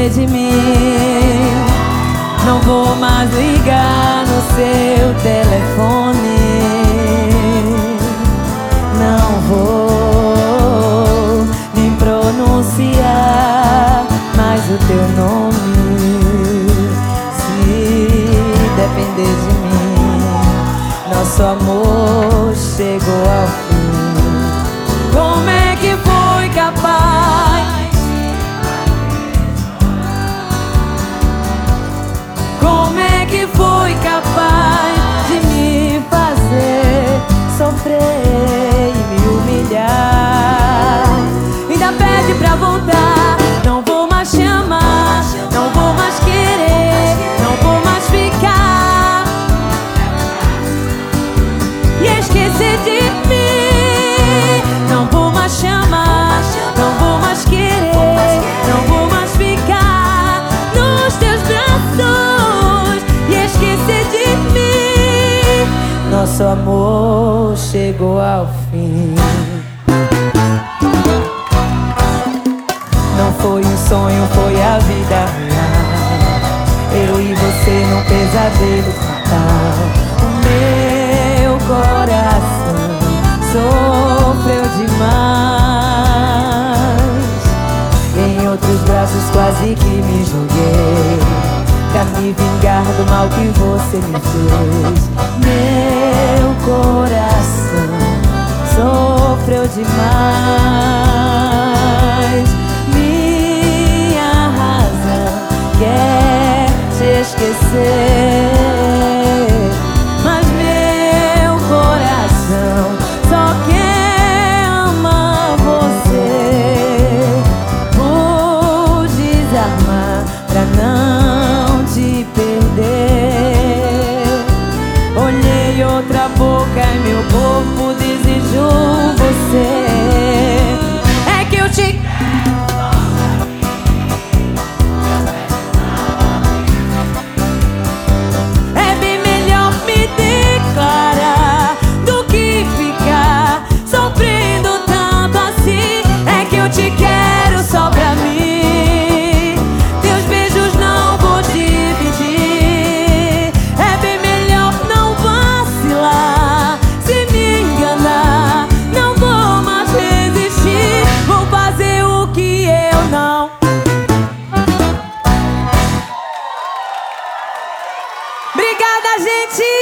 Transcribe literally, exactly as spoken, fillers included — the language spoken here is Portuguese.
depender de mim, não vou mais ligar no seu telefone. Não vou nem pronunciar mais o teu nome. Se depender de mim, nosso amor chegou ao fim. Como é que foi capaz? Como é que foi capaz de me fazer sofrer e me humilhar? Ainda pede pra voltar. Não vou mais te amar, não vou mais querer, não vou mais ficar e esquecer de mim. Não vou mais te amar, não vou mais querer, não vou mais ficar nos teus braços e esquecer de mim. Nosso amor chegou ao fim. Não foi um sonho, foi a vida real. Eu e você num pesadelo fatal. O meu coração sofreu demais. Em outros braços quase que me joguei, pra me vingar do mal que você me fez. Meu coração sofreu demais. Minha razão quer te esquecer, mas meu coração só quer amar você. Vou desarmar pra não te perder. Olhei outra boca e meu corpo desejou você. É que eu te É bem melhor me declarar do que ficar sofrendo tanto assim. É que eu te quero só pra mim, teus beijos não vou dividir. É bem melhor não vacilar, se me enganar não vou mais resistir. Vou fazer o que eu não. Obrigada, gente!